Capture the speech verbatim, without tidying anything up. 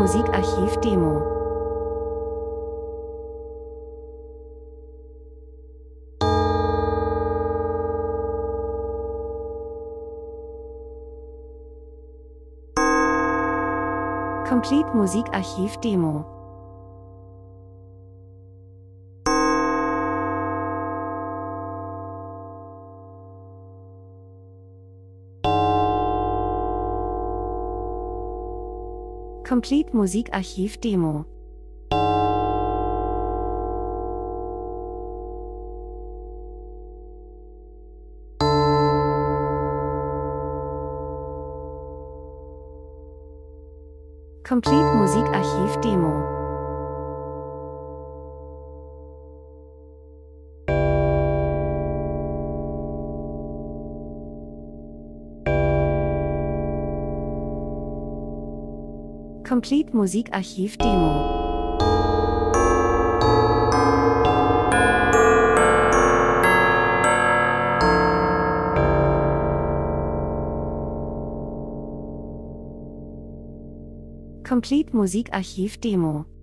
Musikarchiv Demo. Complete Musikarchiv Demo. Complete Musikarchiv Demo. Complete Musikarchiv Demo. Complete Musikarchiv Demo. Complete Musikarchiv Demo.